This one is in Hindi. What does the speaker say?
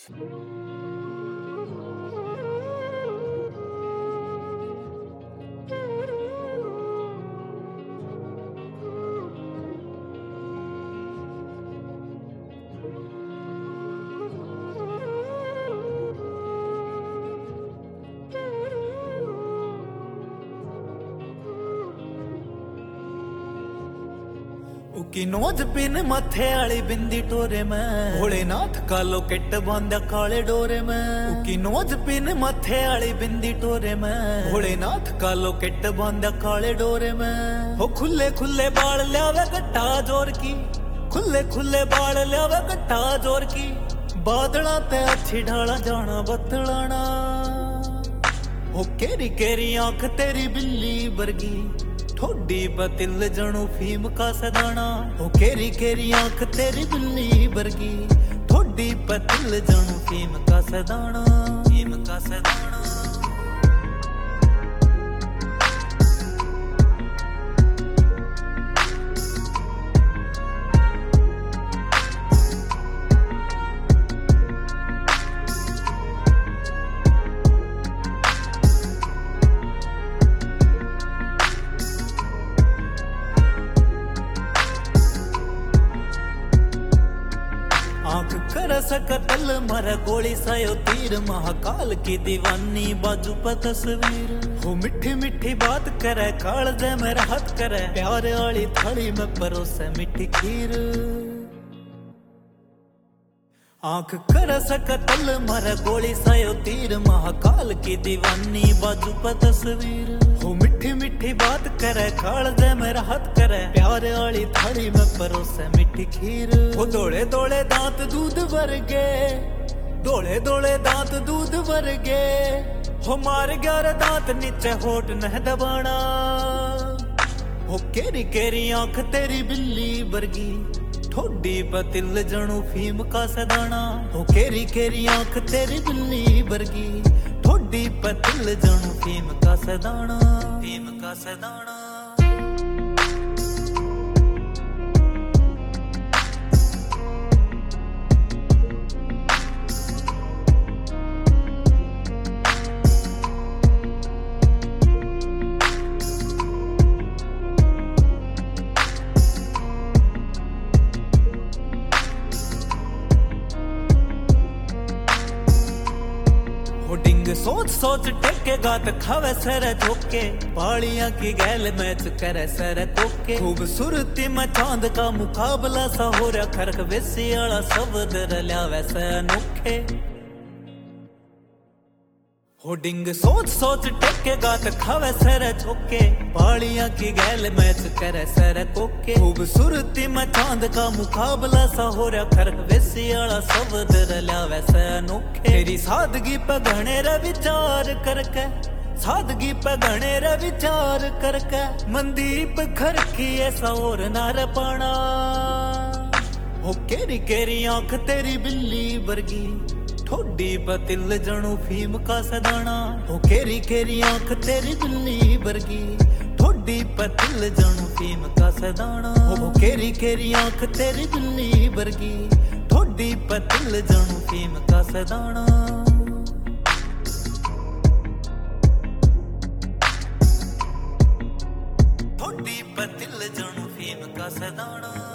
उकी नोज पिन मथे आली बिंदी टोरे में भोलेनाथ कालो किट बांधा काले डोरे में। उकी नोज पिन मथे आली बिंदी टोरे में भोलेनाथ कालो किट बांधा काले डोरे में। हो खुले खुले बाल ल्यावे गट्टा जोर की, खुले खुले बाल ल्यावे गट्टा जोर की। बादला ते अच्छी ढाला जाना बतलाना। हो केरी केरी आंख तेरी बिल्ली बरगी, ठोडी पतिल जणू फीम का सदाना। हो केरी केरी आंख तेरी बिल्ली बरगी, ठोडी पतिल जणू फीम का सदाना, फीम का सदाना। आंख कर सकतल मर गोली सायो तीर, महाकाल की दीवानी बाजू पर तस्वीर। हो मिठी मिठी बात करे काल दे मेरा हाथ करे, प्यार वाली थाली में परोसे मिठी खीर। आंख कर सकतल मर गोली सायो तीर, महाकाल की दीवानी बाजू पर तस्वीर। हो मिठी मिठी बात करे काल दे मेरा हाथ करे, प्यार वाली थाली में परोसे मिठी खीर। वो दौड़े दौड़े दांत दूध वर्गे, दौड़े दौड़े दांत दूध वर्गे। हो मार 11 दांत नीचे होठ न दबाना। हो केरी केरी आंख तेरी बिल्ली बरगी, ठोडी पतिल जणू फीम का सदाना। हो केरी केरी आंख तेरी बिल्ली बरगी, ठोडी पतिल जणू फीम का सदाना, फीम का सदाना। होडिंग सोच सोच टेके गात खावे सर झोके, पालियां की गैल मैच करे सर कोके। खूबसूरती में चांद का मुकाबला सा हो रहा, खरक वेसी आला शब्द रल्यावे से अनोखे। होडिंग सोच सोच टेके गात खावे सर झोके, पालियां की गैल मैच करे सर कोके। खूबसूरती में चांद का मुकाबला सा हो रहा, खरक वेसी आला शब्द रल्यावे से अनोखे। तेरी सादगी पे घने रे विचार करके, सादगी पे घने रे विचार करके। मनदीप खरकी ऐसा और नार पाना। हो केरी केरी आंख तेरी बिल्ली बरगी, ठोडी पतिल जणू फीम का सदाना। हो केरी केरी आंख तेरी बिल्ली बरगी, ठोडी पतिल जणू फीम का सदाना। हो केरी केरी आंख तेरी बिल्ली बरगी, ठोडी पतिल जणू फीम का सदाना। ठोडी पतिल जणू फीम का सदाना।